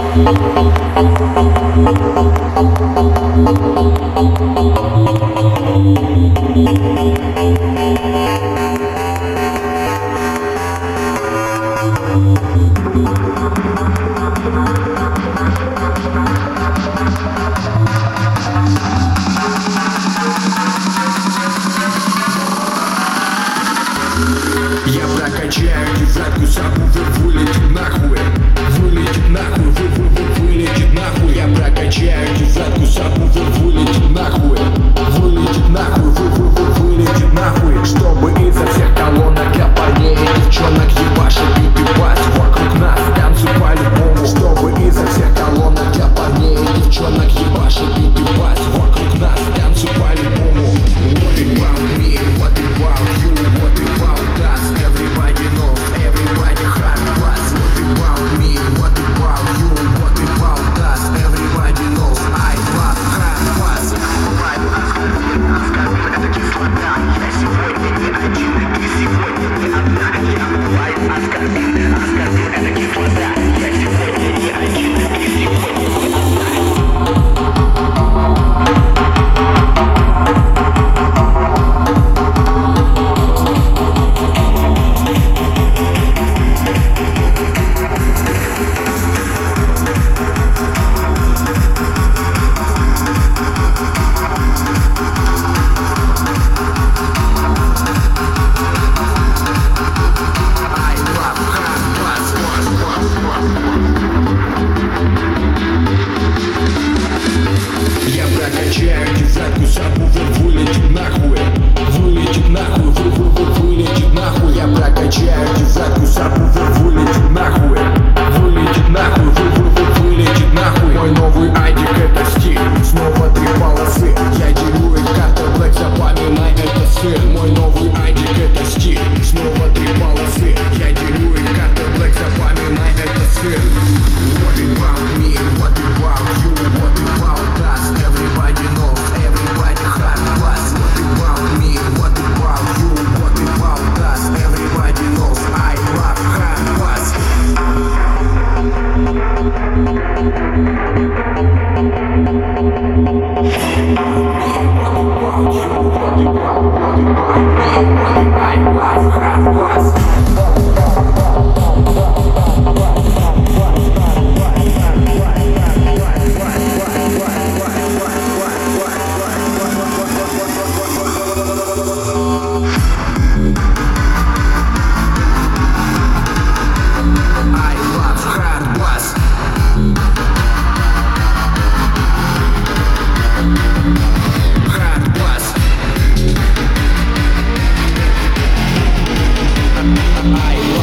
Я прокачаю десятку сабвуфер, вылетит нахуй. Вылетит нахуй, вылетит нахуй. Я прокачаю десятку сабвуфер, вылетит нахуй. Вылетит нахуй, вылетит нахуй. Чтобы изо всех колонок я парней и девчонок ебашил бит и бас. Вокруг нас танцуй по-любому. Чтобы изо всех колонок я парней и девчонок ебашил бит и бас. Вокруг нас танцуй по-любому. What about me, what about you, what about us? Everybody knows, everybody hard pass. What about me, what about you, what about us? Everybody knows, I love hard pass. Это кислота, я сегодня не один, ты сегодня не одна. Я бываю оскорбил, это кислота, я сегодня не один, ты сегодня не одна. Я прокачаю десятку сабвуфер, вылетит нахуй. Вылетит нахуй, вылетит нахуй. Я прокачаю десятку сабвуфер, вылетит нахуй. Вылетит нахуй, вылетит нахуй. Мой новый айдик это стиль, снова 3 полосы. Я делю их карты Black, запоминай это сын. Мой новый айдик это стиль, снова 3 полосы. Я делю их карты Black, запоминай это сын. What about me, what about you, what about us? Everybody knows, everybody hard pass. What about me, what about you, what about us? Everybody knows, I love hard pass. I